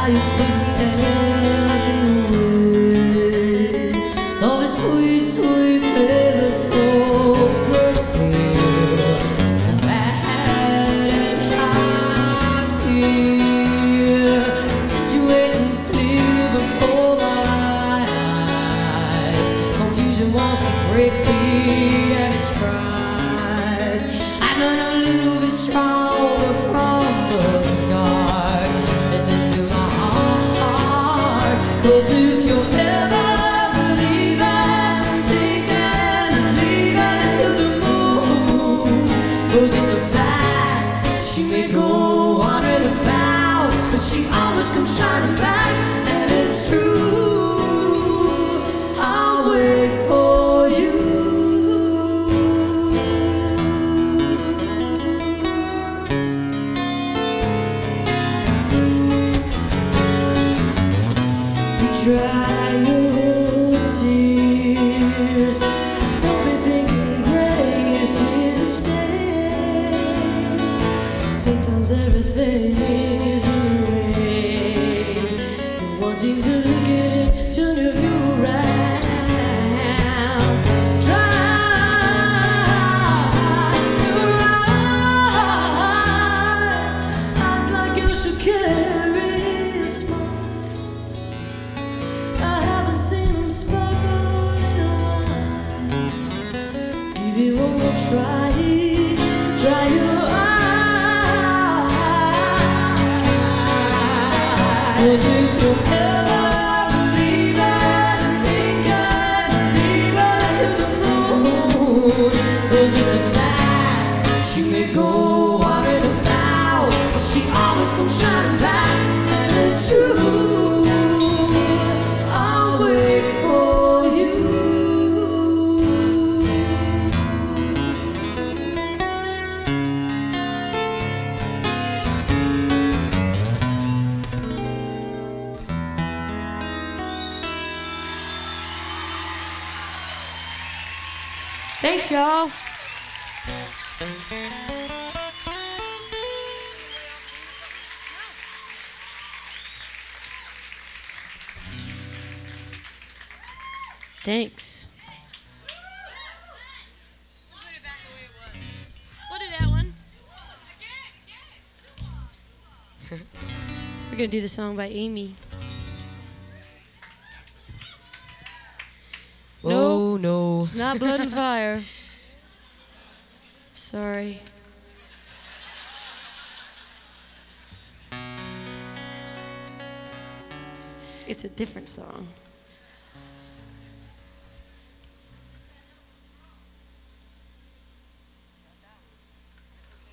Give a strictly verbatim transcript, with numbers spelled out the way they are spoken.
how you couldn't tell me away. Love is sweet, sweet, baby, so good to you. So bad and how I feel. Situations clear before my eyes. Confusion wants to break me and it tries. I've been a little bit stronger from the start. Listen to my heart, 'cause if you're ever believing, thinking and leaving into the moon, 'cause it's a fact, she may go on and about, but she always comes shining back, and it's true. I'll wait for you. Dry your tears. Don't be thinking gray is here to stay. Sometimes everything is in the way. You're wanting to look at it, turn your view around. Dry your eyes, eyes like you should carry a smile. I haven't seen them sparkle in a while. Give you one more try, dry your eyes. 'Cause if you're ever believing, thinking, leaving to the moon, 'cause it's a fact, she may go on and about, but she always comes shining back, and it's true. I'll wait for you. Thanks, y'all. Thanks. We'll do that one. We're gonna do the song by Amy. Oh no. It's not Blood and Fire. Sorry. It's a different song.